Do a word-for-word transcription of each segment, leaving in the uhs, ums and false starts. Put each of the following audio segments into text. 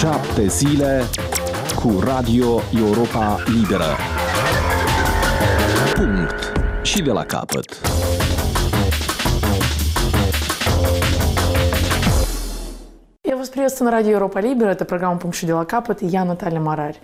Șapte zile cu Radio Europa Liberă. Punct. Și de la capăt. Я вас приветствую на радио Европа Либера. Это программа «Пункт и дела капот» и я, Наталья Марарь.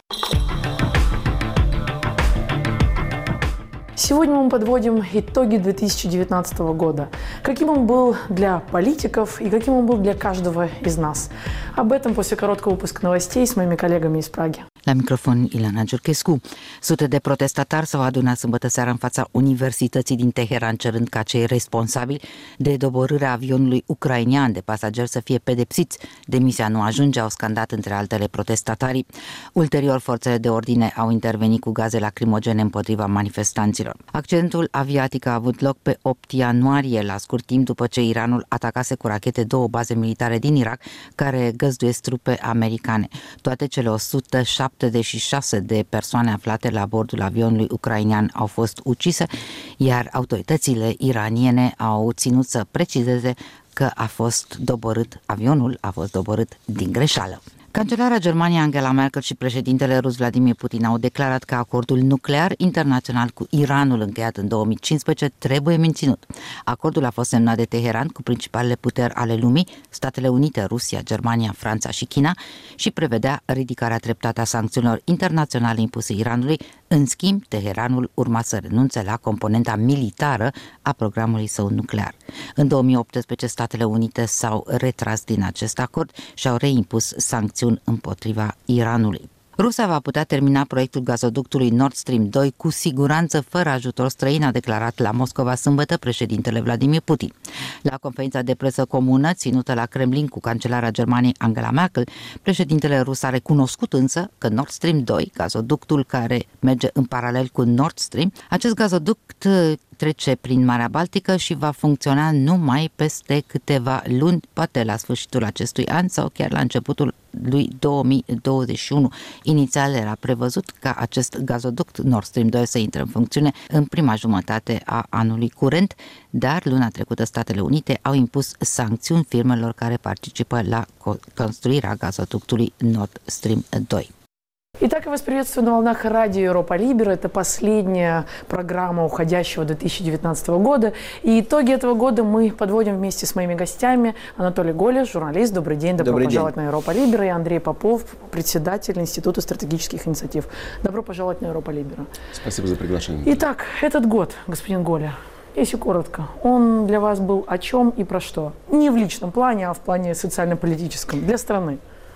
Сегодня мы подводим итоги две тысячи девятнадцатого года. Каким он был для политиков и каким он был для каждого из нас. Об этом после короткого выпуска новостей с моими коллегами из Праги. La microfon, Ilana Giurchescu. Sute de protestatari s-au adunat sâmbătă seara în fața Universității din Teheran, cerând ca cei responsabili de doborârea avionului ucrainean de pasageri să fie pedepsiți. Demisia nu ajunge, au scandat între altele protestatarii. Ulterior, forțele de ordine au intervenit cu gaze lacrimogene împotriva manifestanților. Accidentul aviatic a avut loc pe opt ianuarie, la scurt timp după ce Iranul atacase cu rachete două baze militare din Irak, care găzduiesc trupe americane. Toate cele o sută șaptezeci și șase de persoane aflate la bordul avionului ucrainean au fost ucise, iar autoritățile iraniene au ținut să precizeze că a fost doborât, avionul a fost doborât din greșeală. Cancelara Germaniei Angela Merkel și președintele rus Vladimir Putin au declarat că acordul nuclear internațional cu Iranul încheiat în două mii cincisprezece trebuie menținut. Acordul a fost semnat de Teheran cu principalele puteri ale lumii, Statele Unite, Rusia, Germania, Franța și China, și prevedea ridicarea treptată a sancțiunilor internaționale impuse Iranului. În schimb, Teheranul urma să renunțe la componenta militară a programului său nuclear. În două mii optsprezece, Statele Unite s-au retras din acest acord și au reimpus sancțiuni împotriva Iranului. Rusia va putea termina proiectul gazoductului Nord Stream doi cu siguranță fără ajutor străin, a declarat la Moscova sâmbătă președintele Vladimir Putin. La conferința de presă comună ținută la Kremlin cu cancelara Germaniei Angela Merkel, președintele rus a recunoscut însă că Nord Stream doi, gazoductul care merge în paralel cu Nord Stream, acest gazoduct trece prin Marea Baltică și va funcționa numai peste câteva luni, poate la sfârșitul acestui an sau chiar la începutul lui două mii douăzeci și unu. Inițial era prevăzut ca acest gazoduct Nord Stream doi să intre în funcțiune în prima jumătate a anului curent, dar luna trecută Statele Unite au impus sancțiuni firmelor care participă la construirea gazoductului Nord Stream doi. Итак, я вас приветствую на волнах радио Европа Либера. Это последняя программа уходящего две тысячи девятнадцатого года. И итоги этого года мы подводим вместе с моими гостями. Анатолий Голеш, журналист. Добрый день. Добро Добрый пожаловать день. На Европа Либера. И Андрей Попов, председатель Института стратегических инициатив. Добро пожаловать на Европа Либера. Спасибо за приглашение. Итак, этот год, господин Голя, если коротко, он для вас был о чем и про что? Не в личном плане, а в плане социально-политическом, для страны.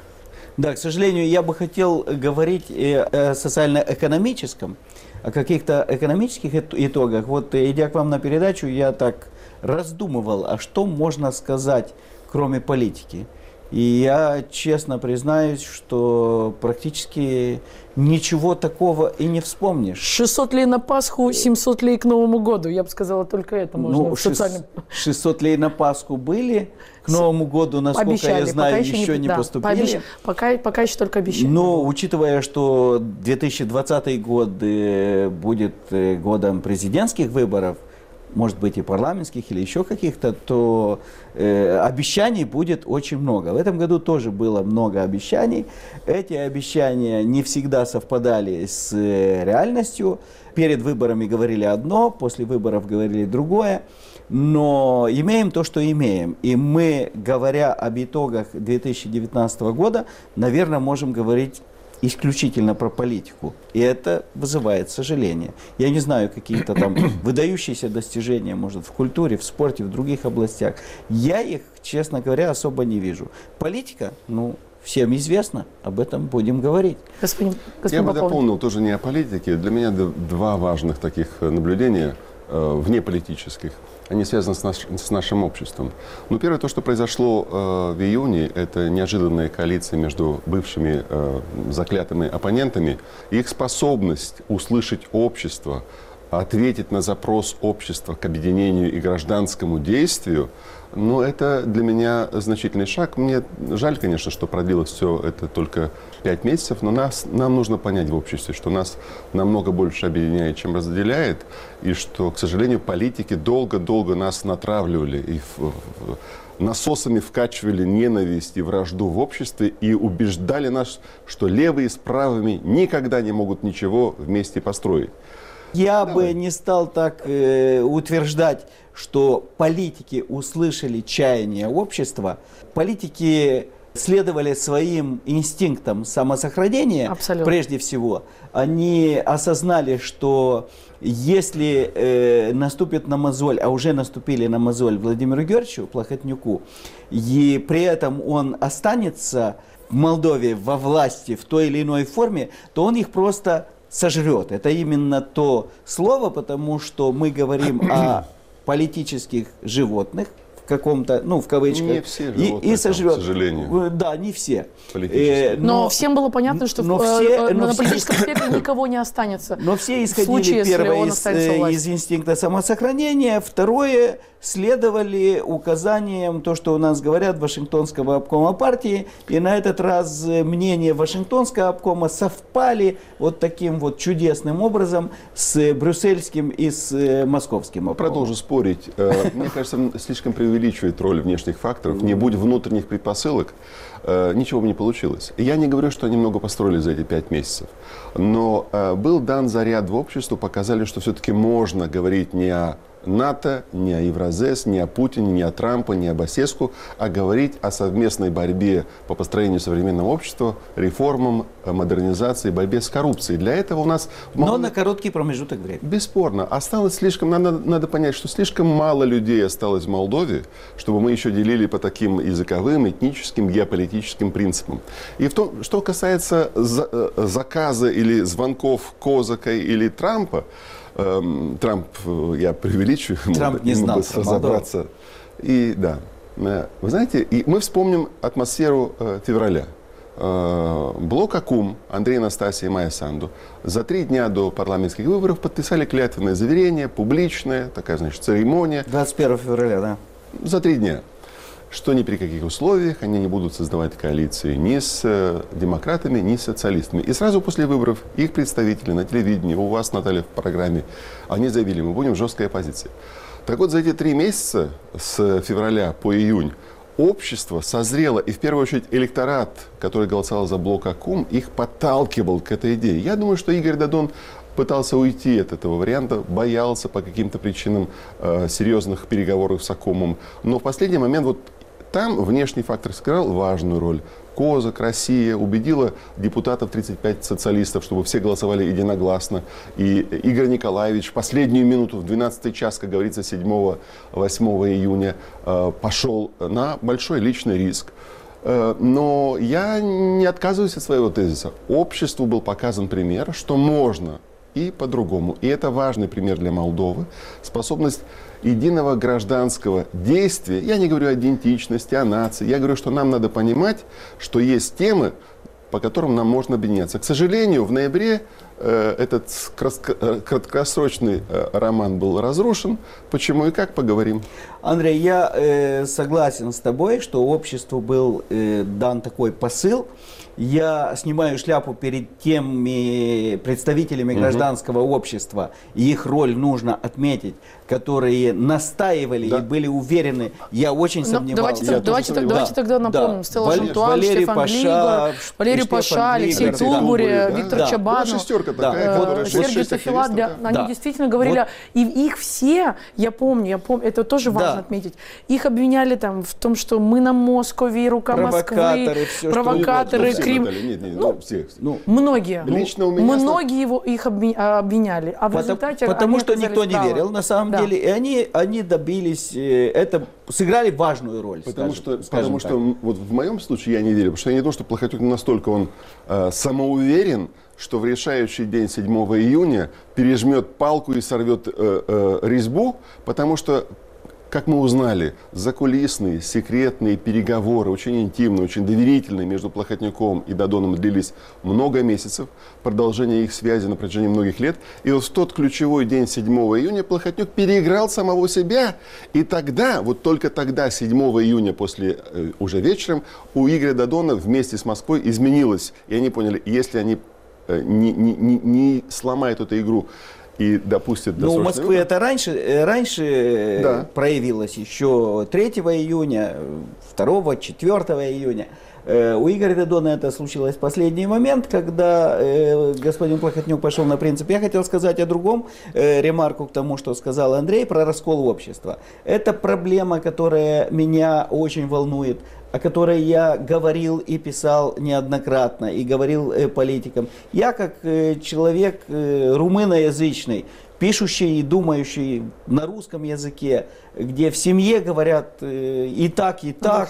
Да, к сожалению, я бы хотел говорить о социально-экономическом, о каких-то экономических итогах. Вот, идя к вам на передачу, я так раздумывал, а что можно сказать, кроме политики. И я честно признаюсь, что практически ничего такого и не вспомнишь. шестьсот лей на Пасху, семьсот лей к Новому году. Я бы сказала, только это можно. Ну, социальном... шестьсот лей на Пасху были, к Новому году, насколько обещали, я знаю, еще, еще не, не да, поступили. Пообещ... Пока, пока еще только обещали. Но учитывая, что две тысячи двадцатый год будет годом президентских выборов, может быть и парламентских или еще каких-то, то э, обещаний будет очень много. В этом году тоже было много обещаний. Эти обещания не всегда совпадали с э, реальностью. Перед выборами говорили одно, после выборов говорили другое. Но имеем то, что имеем. И мы, говоря об итогах две тысячи девятнадцатого года, наверное, можем говорить исключительно про политику. И это вызывает сожаление. Я не знаю, какие-то там выдающиеся достижения, может, в культуре, в спорте, в других областях. Я их, честно говоря, особо не вижу. Политика, ну, всем известно, об этом будем говорить. Господин, господин Я бы дополнил тоже не о политике. Для меня два важных таких наблюдения, э, внеполитических. Они связаны с, наш, с нашим обществом. Ну, первое, то, что произошло э, в июне, это неожиданная коалиция между бывшими э, заклятыми оппонентами. Их способность услышать общество, ответить на запрос общества к объединению и гражданскому действию, ну, это для меня значительный шаг. Мне жаль, конечно, что продлилось все это только пять месяцев, но нас, нам нужно понять в обществе, что нас намного больше объединяет, чем разделяет, и что, к сожалению, политики долго-долго нас натравливали и в, в, насосами вкачивали ненависть и вражду в обществе и убеждали нас, что левые с правыми никогда не могут ничего вместе построить. Я Давай. бы не стал так э, утверждать, что политики услышали чаяние общества. Политики следовали своим инстинктам самосохранения. Абсолютно. Прежде всего. Они осознали, что если э, наступит на мозоль, а уже наступили на мозоль Владимиру Георгиевичу Плохотнюку, и при этом он останется в Молдове во власти в той или иной форме, то он их просто сожрет. Это именно то слово, потому что мы говорим о политических животных, в каком-то, ну, в кавычках. Не все животные, и, и сожрет. Там, к сожалению. Да, не все. Э, но, но всем было понятно, что но в, все, э, но на все, политическом спектре никого не останется. Но все исходили, случае, первое, из, из инстинкта самосохранения, второе, следовали указаниям, то, что у нас говорят, Вашингтонского обкома партии, и на этот раз мнения Вашингтонского обкома совпали вот таким вот чудесным образом с брюссельским и с московским обкомом. Продолжу спорить. Мне кажется, слишком преувеличивает роль внешних факторов. Не будь внутренних предпосылок, ничего бы не получилось. Я не говорю, что они много построили за эти пять месяцев, но был дан заряд в обществу, показали, что все-таки можно говорить не о НАТО, не о Евразес, не о Путине, не о Трампе, не о Басеску, а говорить о совместной борьбе по построению современного общества, реформам, модернизации, борьбе с коррупцией. Для этого у нас... Но на короткий промежуток времени. Бесспорно. Осталось слишком... Надо, надо понять, что слишком мало людей осталось в Молдове, чтобы мы еще делили по таким языковым, этническим, геополитическим принципам. И в том, что касается за, заказа или звонков Козака или Трампа, Трамп, я преувеличиваю, Трамп не знал разобраться. И да, вы знаете, и мы вспомним атмосферу э, февраля. Э, Блок Акум, Андрей Анастасия и Майя Санду за три дня до парламентских выборов подписали клятвенное заверение, публичное, такая, значит, церемония. двадцать первого февраля, да. За три дня. Что ни при каких условиях они не будут создавать коалиции ни с э, демократами, ни с социалистами. И сразу после выборов их представители на телевидении, у вас, Наталья, в программе, они заявили, мы будем в жесткой оппозиции. Так вот, за эти три месяца, с февраля по июнь, общество созрело, и в первую очередь электорат, который голосовал за Блок Акум, их подталкивал к этой идее. Я думаю, что Игорь Додон пытался уйти от этого варианта, боялся по каким-то причинам э, серьезных переговоров с Акумом. Но в последний момент вот там внешний фактор сыграл важную роль. Козак, Россия убедила депутатов тридцать пять социалистов, чтобы все голосовали единогласно. И Игорь Николаевич в последнюю минуту, в двенадцатый час, как говорится, седьмого-восьмого июня, э, пошел на большой личный риск. Э, но я не отказываюсь от своего тезиса. Обществу был показан пример, что можно и по-другому. И это важный пример для Молдовы. Способность единого гражданского действия. Я не говорю о идентичности, о нации. Я говорю, что нам надо понимать, что есть темы, по которым нам можно объединяться. К сожалению, в ноябре э, этот краткосрочный э, роман был разрушен. Почему и как, поговорим. Андрей, я э, согласен с тобой, что обществу был э, дан такой посыл. Я снимаю шляпу перед теми представителями гражданского угу. общества, и их роль нужно отметить, которые настаивали да. и были уверены. Я очень Но сомневался. Давайте, я давайте, давайте, давайте тогда напомним. Да. Стелла Валер, Шантуан, Валерий Штефан Паша, Глигор, Валерий Паша, Алексей да. Тулбуре, да. Виктор да. Чабанов, да. шестерка такая, да. Сергей Тофилат. Да. Они да. действительно говорили, вот. И их все, я помню, я помню, это тоже важно да. отметить, их обвиняли там в том, что мы на Москве, рука Москвы, все, провокаторы, что Крим. Нет, нет, ну, всех. Ну, многие. Лично у меня многие его, их обвиняли. А в потому, результате потому что никто не правы. верил, на самом да. деле. И они, они добились, это сыграли важную роль. Потому скажем, что, скажем потому что вот в моем случае я не верю. Потому что я не думаю, что Плохотнюк настолько он э, самоуверен, что в решающий день седьмого июня пережмет палку и сорвет э, э, резьбу, потому что, как мы узнали, закулисные, секретные переговоры, очень интимные, очень доверительные между Плохотнюком и Додоном длились много месяцев, продолжение их связи на протяжении многих лет. И вот в тот ключевой день седьмого июня Плохотнюк переиграл самого себя. И тогда, вот только тогда, седьмого июня, после, э, уже вечером, у Игоря Додона вместе с Москвой изменилось. И они поняли, если они э, не, не, не, не сломают эту игру и допустит Ну, у досрочный Москвы выбор. это раньше, раньше Да. проявилось, еще третьего июня, второго, четвёртого июня. У Игоря Додона это случилось в последний момент, когда э, господин Плохотнюк пошел на принцип. Я хотел сказать о другом, э, ремарку к тому, что сказал Андрей, про раскол общества. Это проблема, которая меня очень волнует, о которой я говорил и писал неоднократно, и говорил э, политикам. Я как э, человек э, румыноязычный, пишущий и думающий на русском языке, где в семье говорят э, и так, и так.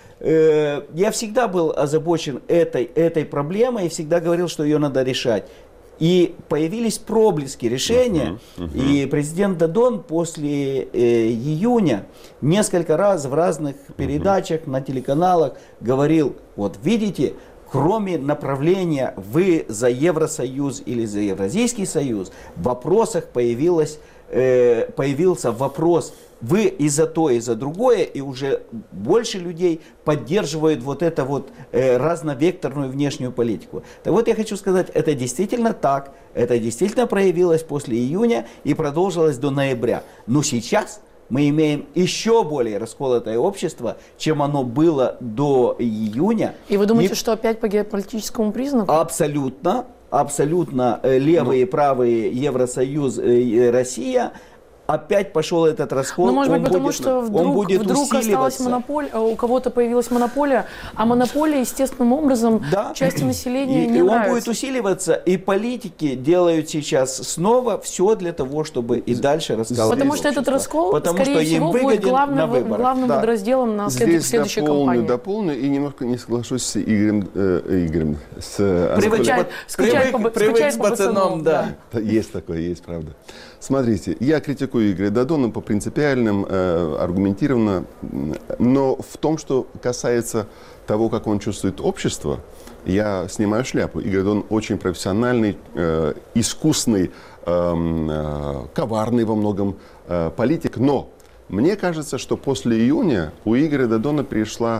Э, я всегда был озабочен этой, этой проблемой и всегда говорил, что ее надо решать. И появились проблески решения, uh-huh, uh-huh. и президент Додон после э, июня несколько раз в разных передачах uh-huh. на телеканалах говорил, вот видите, кроме направления «вы за Евросоюз» или за Евразийский союз, в вопросах появилось, э, появился вопрос «вы и за то, и за другое», и уже больше людей поддерживают вот эту вот э, разновекторную внешнюю политику. Так вот, я хочу сказать, это действительно так, это действительно проявилось после июня и продолжилось до ноября. Но сейчас мы имеем еще более расколотое общество, чем оно было до июня. И вы думаете, и... что опять по геополитическому признаку? Абсолютно, абсолютно левые и правые Евросоюз, Россия. Опять пошел этот раскол. Ну, может быть, он потому будет, что вдруг, он будет вдруг осталась монополия, у кого-то появилась монополия, а монополия естественным образом да. части населения и, не и нравится. он будет усиливаться, и политики делают сейчас снова все для того, чтобы и дальше раскалывать. Потому что этот раскол, потому скорее что всего, будет главным, главным да. подразделом на след... Здесь следующей дополню, кампании. дополню и немножко не соглашусь с Игорем. Э, Игорем с, Скучает, скучает привык, по, привык скучает с по пацаном, пацанам, да. да. Есть такое, есть, правда. Смотрите, я критикую Игоря Додона по принципиальным, э, аргументированно, но в том, что касается того, как он чувствует общество, я снимаю шляпу. Игорь Додон очень профессиональный, э, искусный, э, э, коварный во многом э, политик, но мне кажется, что после июня у Игоря Додона пришла,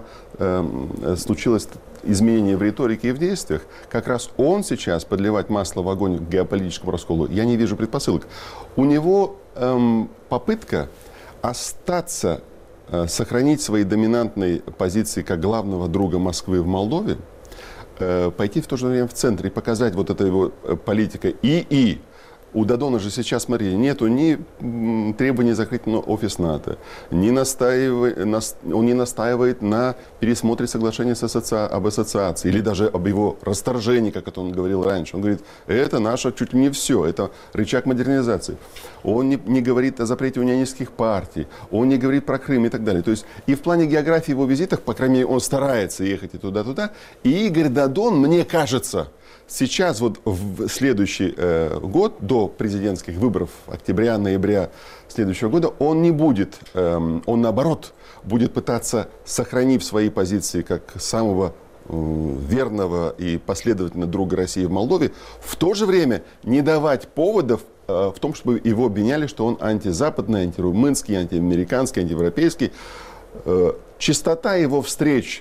э, случилось изменение в риторике и в действиях. Как раз он сейчас подливать масло в огонь к геополитическому расколу, я не вижу предпосылок. У него эм, попытка остаться, э, сохранить свои доминантные позиции как главного друга Москвы в Молдове, э, пойти в то же время в центр и показать вот эта его политика и-и. У Додона же сейчас, смотри, нету ни требований закрыть офис НАТО, ни настаивает, он не настаивает на пересмотре соглашения с ассоци... об ассоциации или даже об его расторжении, как это он говорил раньше. Он говорит, это наше чуть ли не все, это рычаг модернизации. Он не, не говорит о запрете унионистских партий, он не говорит про Крым и так далее. То есть и в плане географии его визитов, по крайней мере, он старается ехать и туда-туда. И Игорь Додон, мне кажется, сейчас, вот в следующий э, год, до президентских выборов, октября-ноября следующего года, он не будет, э, он наоборот, будет пытаться, сохранив свои позиции как самого э, верного и последовательного друга России в Молдове, в то же время не давать поводов э, в том, чтобы его обвиняли, что он антизападный, антирумынский, антиамериканский, антиевропейский. Э, частота его встреч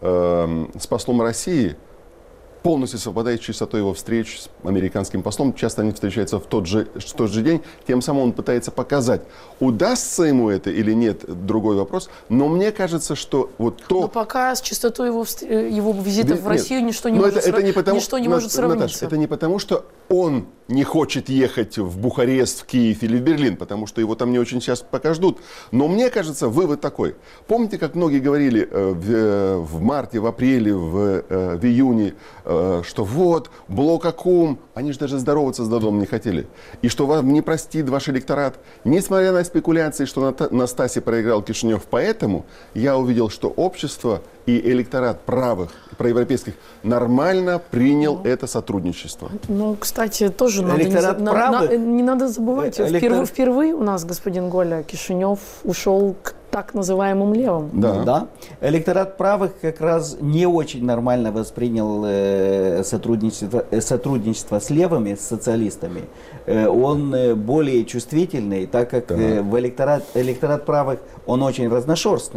э, с послом России полностью совпадает с частотой его встреч с американским послом. Часто они встречаются в тот же, в тот же день. Тем самым он пытается показать, удастся ему это или нет, другой вопрос. Но мне кажется, что вот то... Но пока с частотой его, его визитов нет, в Россию ничто не, но может, это, это не потому, ничто не Нат, может сравниться. Наташа, это не потому, что он не хочет ехать в Бухарест, в Киев или в Берлин, потому что его там не очень сейчас пока ждут. Но мне кажется, вывод такой. Помните, как многие говорили э, в, э, в марте, в апреле, в, э, в июне, э, что вот, блок Акум, они же даже здороваться с Додоном не хотели. И что вам не простит ваш электорат. Несмотря на спекуляции, что Настаси проиграл Кишинев, поэтому я увидел, что общество и электорат правых, проевропейских нормально принял ну, это сотрудничество. Ну, кстати, тоже надо не, за, на, на, не надо забывать. Электор... Впервые, впервые у нас господин Голя Кишинев ушел к так называемым левым. Да. да. Электорат правых как раз не очень нормально воспринял э, сотрудничество, э, сотрудничество с левыми, с социалистами. Э, он э, более чувствительный, так как да. э, в электорат, электорат правых он очень разношерстный.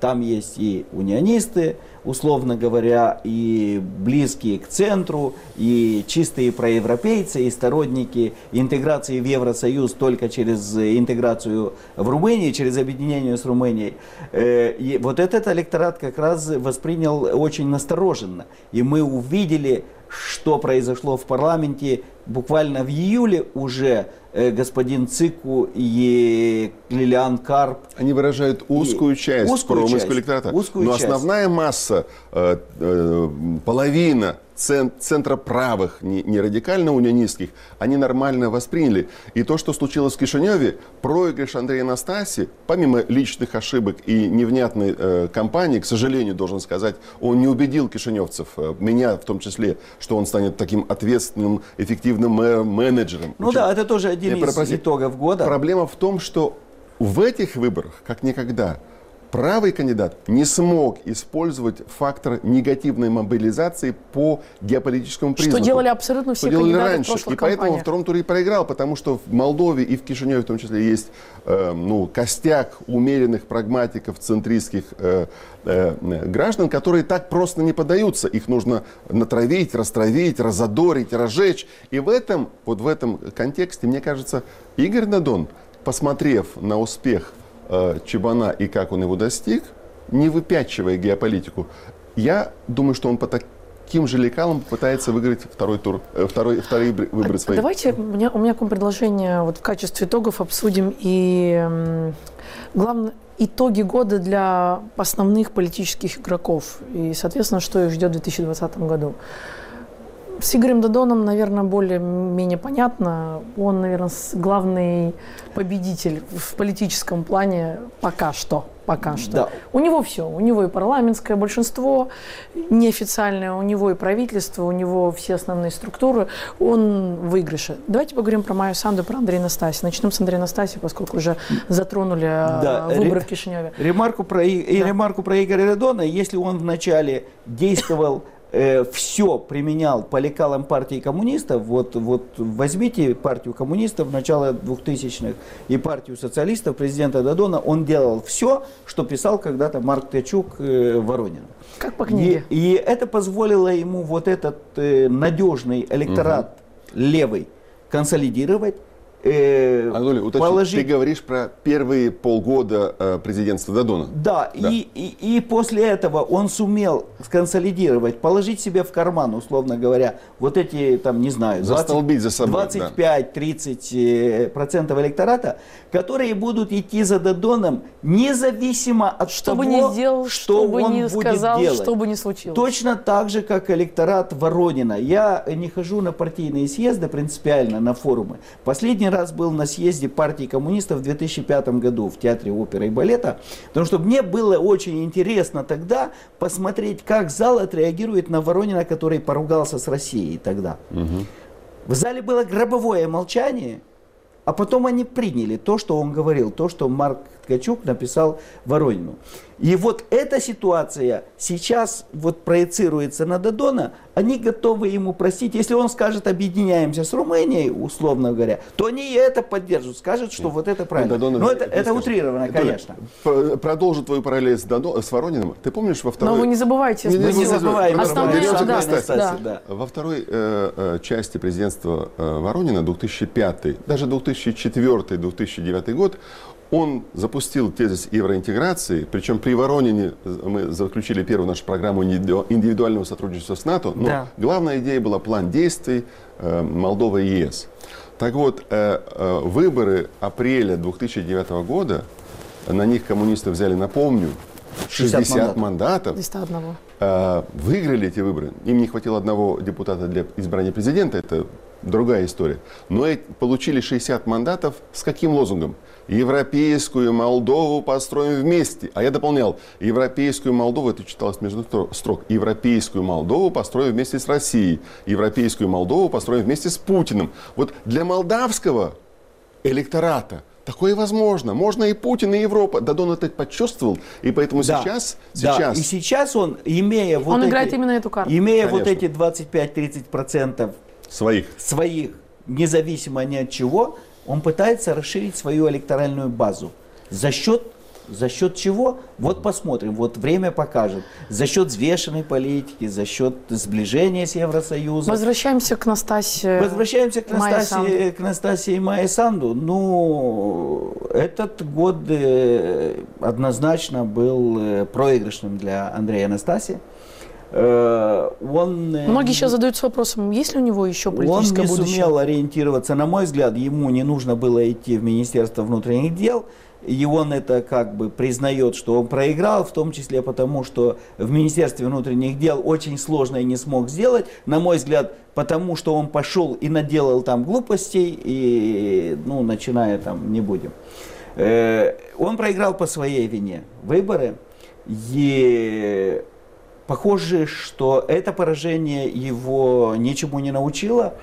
там есть и унионисты, условно говоря, и близкие к центру, и чистые проевропейцы, и сторонники интеграции в Евросоюз только через интеграцию в Румынии, через объединение с Румынией. И вот этот электорат как раз воспринял очень настороженно. И мы увидели, что произошло в парламенте буквально в июле уже. Господин Цику и Лилиан Карп. Они выражают узкую часть промыслового электората. Узкую Но часть. Основная масса, э, э, половина цен, центроправых, не, не радикально-унионистских, они нормально восприняли. И то, что случилось в Кишиневе, проигрыш Андрея Настаси, помимо личных ошибок и невнятной э, кампании, к сожалению, должен сказать, он не убедил кишиневцев, э, меня в том числе, что он станет таким ответственным, эффективным менеджером. Ну Причем, да, это тоже один из пропросить. итогов года. Проблема в том, что в этих выборах, как никогда, правый кандидат не смог использовать фактор негативной мобилизации по геополитическому признаку. Что делали абсолютно все что кандидаты раньше. в прошлых И поэтому кампаниях. во втором туре и проиграл, потому что в Молдове и в Кишиневе в том числе есть э, ну, костяк умеренных прагматиков, центристских э, э, граждан, которые так просто не поддаются. Их нужно натравить, растравить, разодорить, разжечь. И в этом, вот в этом контексте, мне кажется, Игорь Додон, посмотрев на успех э, Чебана и как он его достиг, не выпячивая геополитику, я думаю, что он по таким же лекалам попытается выиграть второй тур, э, второй, вторые выборы свои. Давайте, у меня, у меня к вам предложение, вот в качестве итогов обсудим и э, главное, итоги года для основных политических игроков и, соответственно, что их ждет в две тысячи двадцатом году. С Игорем Додоном, наверное, более-менее понятно. Он, наверное, главный победитель в политическом плане пока что. Пока что. Да. У него все. У него и парламентское большинство неофициальное, у него и правительство, у него все основные структуры. Он в выигрыше. Давайте поговорим про Майю Санду, про Андрея Настаси. Начнем с Андрея Настаси, поскольку уже затронули да. выборы в Кишиневе. Ремарку про, и да. ремарку про Игоря Додона. Если он вначале действовал все применял по лекалам партии коммунистов, вот, вот возьмите партию коммунистов начала двухтысячных и партию социалистов президента Додона, он делал все, что писал когда-то Марк Ткачук э, Воронину. Как по книге. И, и это позволило ему вот этот э, надежный электорат угу. левый консолидировать. Э, Анатолий, уточни, положить... ты говоришь про первые полгода э, президентства Додона. Да, да. И, и, и после этого он сумел сконсолидировать, положить себе в карман, условно говоря, вот эти, там, не знаю, застолбить за собой, двадцать пять тридцать процентов электората, которые будут идти за Додоном независимо от что того, бы ни сделал, что, что бы он ни будет сказал, делать. Что бы ни случилось. Точно так же, как электорат Воронина. Я не хожу на партийные съезды принципиально, на форумы. Последний раз был на съезде партии коммунистов в две тысячи пятом году в Театре оперы и балета, потому что мне было очень интересно тогда посмотреть, как зал отреагирует на Воронина, который поругался с Россией тогда. Угу. В зале было гробовое молчание, а потом они приняли то, что он говорил, то, что Марк Ткачук написал Воронину. И вот эта ситуация сейчас вот проецируется на Додона, они готовы ему простить. Если он скажет, объединяемся с Румынией, условно говоря, то они и это поддержат, скажут, что Нет. вот это правильно. Додона, Но это, это утрировано, конечно. Продолжу твою параллель с, Додо, с Ворониным. Ты помнишь во второй... Но вы не забывайте. Мы не забываем. Основная, да, да, да. Во второй э, э, части президентства э, Воронина, две тысячи пятый, даже две тысячи четвёртый — две тысячи девятый год, он запустил тезис евроинтеграции, причем при Воронине мы заключили первую нашу программу индивидуального сотрудничества с НАТО, но да. главная идея была план действий э, Молдовы и ЕС. Так вот, э, э, выборы апреля две тысячи девятого года, на них коммунисты взяли, напомню, шестьдесят мандатов, э, выиграли эти выборы. Им не хватило одного депутата для избрания президента, это другая история. Но получили шестьдесят мандатов с каким лозунгом? Европейскую Молдову построим вместе. А я дополнял, европейскую Молдову, это читалось между строк, европейскую Молдову построим вместе с Россией, европейскую Молдову построим вместе с Путиным. Вот для молдавского электората такое возможно. Можно и Путин, и Европа. Додон это почувствовал, и поэтому да, сейчас, да. сейчас... И сейчас он, имея вот он эти, играет именно эту карту. Имея Конечно. вот эти двадцать пять — тридцать процентов своих. своих, независимо ни от чего, он пытается расширить свою электоральную базу за счет За счет чего? Вот посмотрим, вот время покажет. За счет взвешенной политики, за счет сближения с Евросоюзом. Возвращаемся к Настасье. Возвращаемся к Майе Настасье, Санду. к Настасье и Майе Санду. Ну, этот год э, однозначно был э, проигрышным для Андрея Настасьи. Э, он, э, Многие сейчас задаются вопросом, есть ли у него еще политическое он не будущее? сумел ориентироваться, на мой взгляд, ему не нужно было идти в Министерство внутренних дел. И он это как бы признает, что он проиграл, в том числе потому, что в Министерстве внутренних дел очень сложно и не смог сделать. На мой взгляд, потому что он пошел и наделал там глупостей, и, ну, начиная там, не будем. Э, он проиграл по своей вине выборы, и похоже, что это поражение его ничему не научило.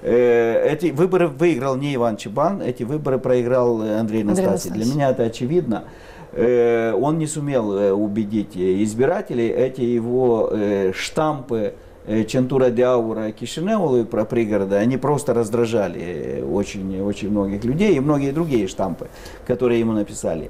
Эти выборы выиграл не Иван Чебан, эти выборы проиграл Андрей Настасьев. Для меня это очевидно. Он не сумел убедить избирателей. Эти его штампы Чентура Диаура Кишиневу про пригороды, они просто раздражали очень, очень многих людей и многие другие штампы, которые ему написали.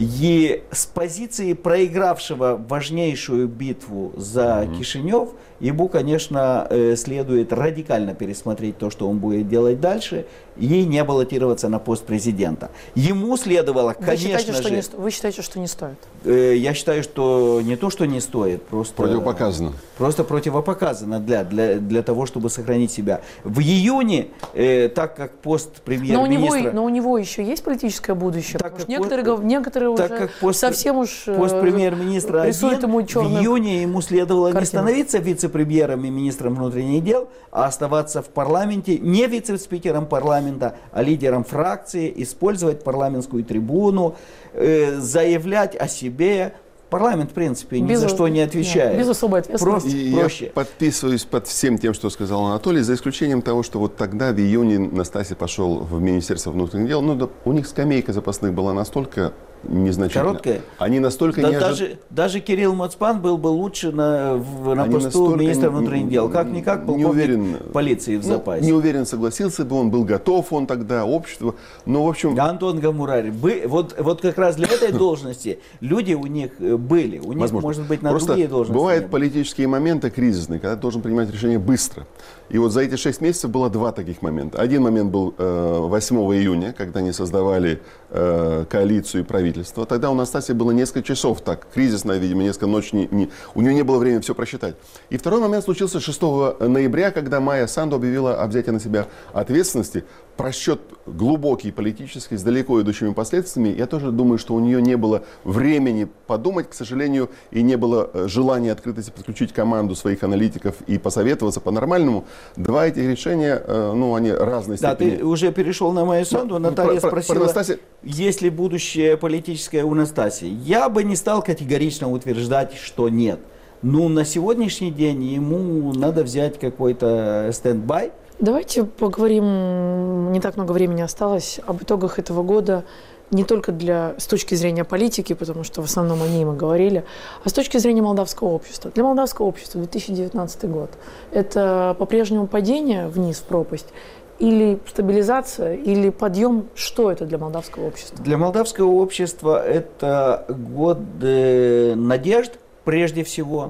И с позиции проигравшего важнейшую битву за mm-hmm. Кишинев, ему, конечно, следует радикально пересмотреть то, что он будет делать дальше, и не баллотироваться на пост президента. Ему следовало, вы конечно считаете, же... Что не, вы считаете, что не стоит? Я считаю, что не то, что не стоит, просто... Противопоказано. Просто противопоказано для, для, для того, чтобы сохранить себя. В июне, э, так как пост премьер-министра... Но, но у него еще есть политическое будущее, так потому что как некоторые, пост, некоторые так уже как пост, совсем уж пост премьер-министра рисуют один, ему черную в июне ему следовало картину. Не становиться вице-премьером и министром внутренних дел, а оставаться в парламенте, не вице-спикером парламента, а лидером фракции, использовать парламентскую трибуну, э, заявлять о себе. Парламент, в принципе, ни без, за что не отвечает. Нет, без особой ответственности. И проще. Я подписываюсь под всем тем, что сказал Анатолий, за исключением того, что вот тогда, в июне, Настасья пошел в Министерство внутренних дел. Ну, да, у них скамейка запасных была настолько незначительно. Короткая. Они настолько да, не ожид... даже, даже Кирилл Мацпан был бы лучше на, в, на посту министра внутренних дел. Как-никак полковник не уверен, полиции в ну, запасе. Не уверен, согласился бы он, был готов он тогда, общество. Но, в общем... Антон Гамурари, бы, вот, вот как раз для этой должности люди у них были. У них, возможно. Может быть, на Просто другие должности. Бывают политические моменты кризисные, когда ты должен принимать решения быстро. И вот за эти шесть месяцев было два таких момента. Один момент был э, восьмого июня, когда они создавали э, коалицию и правительство. Тогда у Настасьи было несколько часов, так, кризисная, видимо, несколько ночей, не, не, у нее не было времени все просчитать. И второй момент случился шестого ноября, когда Майя Санду объявила о взятии на себя ответственности. Просчет глубокий, политический, с далеко идущими последствиями. Я тоже думаю, что у нее не было времени подумать, к сожалению, и не было желания открытости подключить команду своих аналитиков и посоветоваться по-нормальному. Два этих решения, ну, они разной степени. Да, ты уже перешел на Майю Санду. Наталья про, спросила, про Настасья... есть ли будущее политическое у Настасьи. Я бы не стал категорично утверждать, что нет. Ну, на сегодняшний день ему надо взять какой-то стендбай. Давайте поговорим, не так много времени осталось, об итогах этого года, не только для, с точки зрения политики, потому что в основном о ней мы говорили, а с точки зрения молдавского общества. Для молдавского общества две тысячи девятнадцатый год – это по-прежнему падение вниз в пропасть, или стабилизация, или подъем? Что это для молдавского общества? Для молдавского общества это год э, надежд, прежде всего.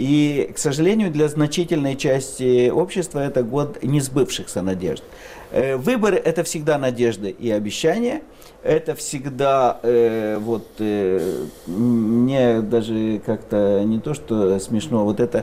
И, к сожалению, для значительной части общества это год несбывшихся надежд. Э, выборы – это всегда надежды и обещания. Это всегда, э, вот, э, мне даже как-то не то, что смешно, вот это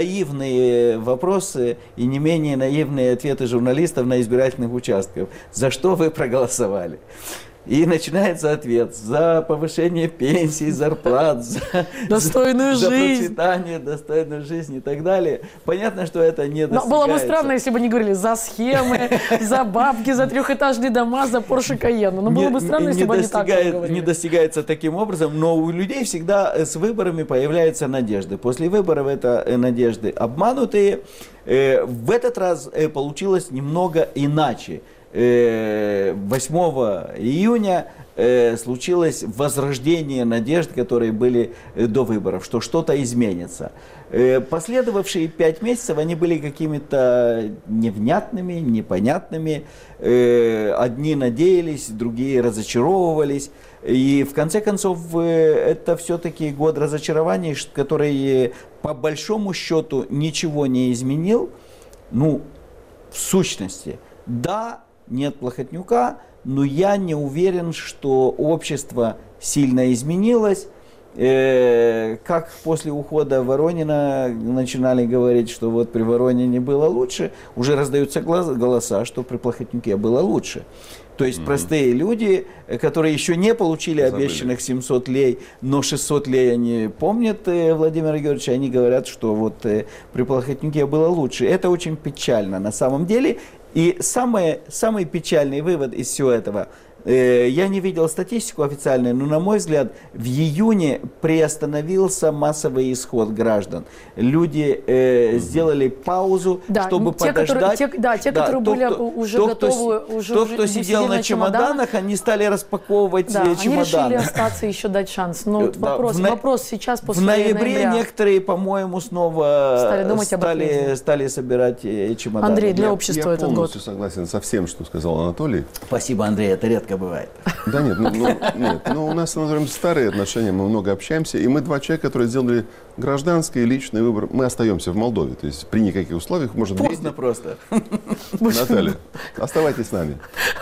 наивные вопросы и не менее наивные ответы журналистов на избирательных участках. За что вы проголосовали? И начинается ответ: за повышение пенсий, зарплат, за достойную за, жизнь, за процветание, достойную жизнь и так далее. Понятно, что это не достигается. Но было бы странно, если бы не говорили за схемы, за бабки, за трехэтажные дома, за Porsche Cayenne. Но было бы странно, если бы они так говорили. Не достигается таким образом, но у людей всегда с выборами появляются надежды. После выборов это надежды обманутые. В этот раз получилось немного иначе. восьмого июня э, случилось возрождение надежд, которые были э, до выборов, что что-то изменится. Э, последовавшие пять месяцев, они были какими-то невнятными, непонятными. Э, одни надеялись, другие разочаровывались. И в конце концов, э, это все-таки год разочарований, который по большому счету ничего не изменил. Ну, в сущности, да, нет Плохотнюка, но я не уверен, что общество сильно изменилось. Э, как после ухода Воронина начинали говорить, что вот при Воронине было лучше, уже раздаются голоса, что при Плохотнюке было лучше. То есть mm-hmm. простые люди, которые еще не получили Забыли. обещанных семьсот лей, но шестьсот лей они помнят Владимира Георгиевича, они говорят, что вот при Плохотнюке было лучше. Это очень печально на самом деле. И самый, самый печальный вывод из всего этого, э, я не видел статистику официальную, но на мой взгляд в июне приостановился массовый исход граждан. Люди э, mm-hmm. сделали паузу, да, чтобы те, подождать. Которые, те, да, те, да, которые то, были кто, уже то, готовы, кто, уже то, кто сидел на чемоданах, чемоданах, они стали распаковывать да, чемоданы. Они решили остаться и еще дать шанс. Но вот да, вопрос, на... вопрос сейчас после В ноябре ноября. некоторые, по-моему, снова стали, думать стали, стали собирать чемоданы. Андрей, для я, общества я этот год. Я полностью согласен со всем, что сказал Анатолий. Спасибо, Андрей, это редко бывает. Да нет, ну, ну, нет, но у нас, назовем, старые отношения, мы много общаемся, и мы два человека, которые сделали гражданский и личный выбор, мы остаемся в Молдове, то есть при никаких условиях, может быть... Поздно просто. Наталья, оставайтесь с нами.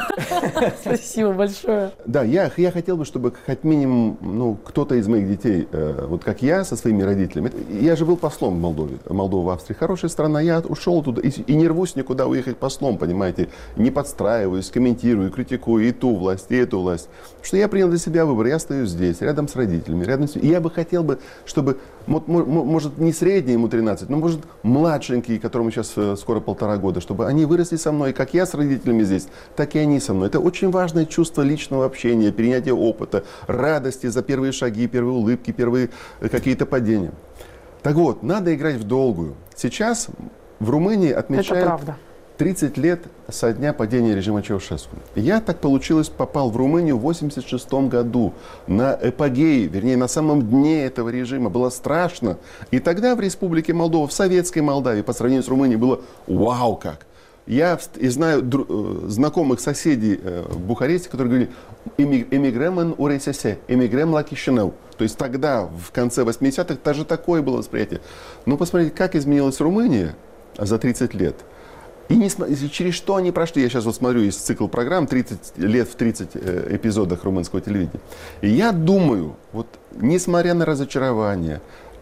Спасибо большое. Да, я, я хотел бы, чтобы хоть минимум, ну, кто-то из моих детей, э, вот как я со своими родителями, я же был послом в Молдове, Молдова в Австрии, хорошая страна, я ушел туда и, и не рвусь никуда уехать послом, понимаете, не подстраиваюсь, комментирую, критикую и ту власть, и эту власть, потому что я принял для себя выбор, я стою здесь, рядом с родителями, рядом с... И я бы хотел бы, чтобы, вот, может, не средний ему тринадцать, но, может, младшенький, которому сейчас э, скоро полтора года, чтобы они выросли со мной, как я с родителями здесь, так и они со мной. Это очень важное чувство личного общения, перенятия опыта, радости за первые шаги, первые улыбки, первые какие-то падения. Так вот, надо играть в долгую. Сейчас в Румынии отмечают тридцать лет со дня падения режима Чаушеску. Я, так получилось, попал в Румынию в восемьдесят шестом году на эпогее, вернее, на самом дне этого режима. Было страшно. И тогда в Республике Молдова, в советской Молдавии, по сравнению с Румынией, было вау как. Я и знаю дру, знакомых соседей э, в Бухаресте, которые говорили «эмигремен уресесе», «эмигрем ла Кишинев». То есть тогда, в конце восьмидесятых, даже такое было восприятие. Но посмотрите, как изменилась Румыния за тридцать лет. И не, через что они прошли. Я сейчас вот смотрю из цикла программ тридцать лет в тридцать э, эпизодах румынского телевидения. И я думаю, вот несмотря на разочарование,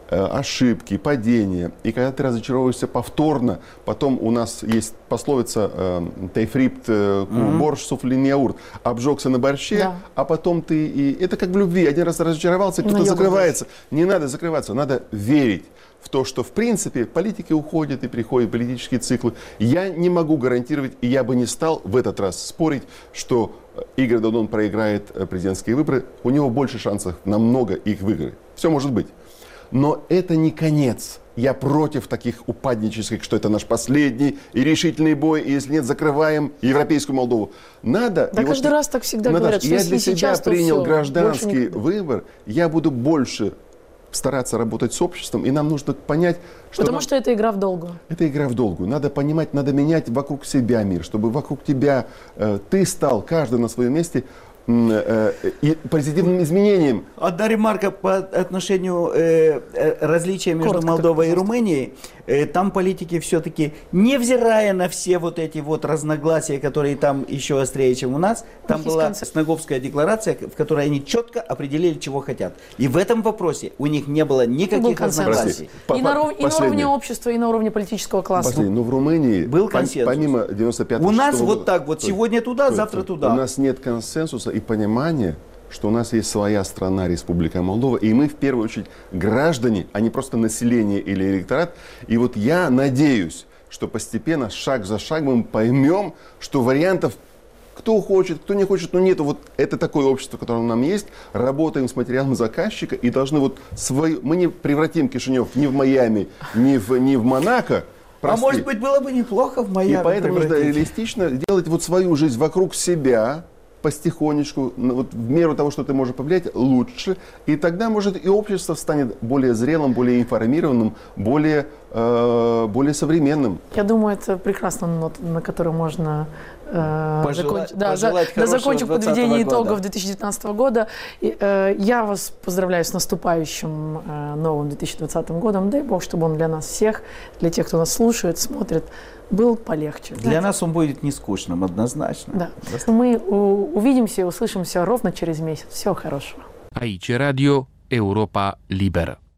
ошибки, падения. И когда ты разочаровываешься повторно, потом у нас есть пословица «Тейфрипт борщ суфлинеурт», обжегся на борще, да. А потом ты... И это как в любви. Один раз разочаровался, кто-то закрывается. Не надо закрываться, надо верить в то, что в принципе политики уходят и приходят политические циклы. Я не могу гарантировать, и я бы не стал в этот раз спорить, что Игорь Додон проиграет президентские выборы. У него больше шансов намного их выиграть. Все может быть. Но это не конец. Я против таких упаднических, что это наш последний и решительный бой, и если нет, закрываем Европейскую Молдову. Надо... Да каждый вот, раз так всегда Наташа, говорят, что я для себя сейчас, принял все, гражданский выбор, я буду больше стараться работать с обществом, и нам нужно понять, что... Потому нам... что это игра в долгую. Это игра в долгую. Надо понимать, надо менять вокруг себя мир, чтобы вокруг тебя э, ты стал, каждый на своем месте, и позитивным изменением. Одна ремарка по отношению э, различия между Коротко, Молдовой и Румынией. Э, там политики все-таки, невзирая на все вот эти вот разногласия, которые там еще острее, чем у нас, там у была Снаговская декларация, в которой они четко определили, чего хотят. И в этом вопросе у них не было никаких разногласий. И, на, ров... и на уровне общества, и на уровне политического класса. Последний. Но в Румынии был консенсус. Помимо девяносто пятого у нас года, вот так вот, сегодня туда, то, завтра то, туда. У нас нет консенсуса и понимания, что у нас есть своя страна, Республика Молдова, и мы в первую очередь граждане, а не просто население или электорат. И вот я надеюсь, что постепенно, шаг за шагом, мы поймем, что вариантов кто хочет, кто не хочет, но нету. Вот это такое общество, которое у нас есть. Работаем с материалом заказчика и должны вот свою... Мы не превратим Кишинев ни в Майами, ни в, ни в Монако. Прости. А может быть, было бы неплохо в Майами. И поэтому нужно реалистично делать вот свою жизнь вокруг себя, потихонечку, ну, вот в меру того, что ты можешь повлиять, лучше. И тогда, может, и общество станет более зрелым, более информированным, более, э, более современным. Я думаю, это прекрасная нота, на которой можно э, Пожела- закончить, да, пожелать за, да, закончить хорошего подведение двадцатого года. итогов две тысячи девятнадцатого года. И, э, я вас поздравляю с наступающим э, новым две тысячи двадцатым годом. Дай Бог, чтобы он для нас всех, для тех, кто нас слушает, смотрит, был полегче. Для Знаете? нас он будет не скучным, однозначно. Да. Мы у- увидимся и услышимся ровно через месяц. Всего хорошего. Aici Radio Europa Liberă.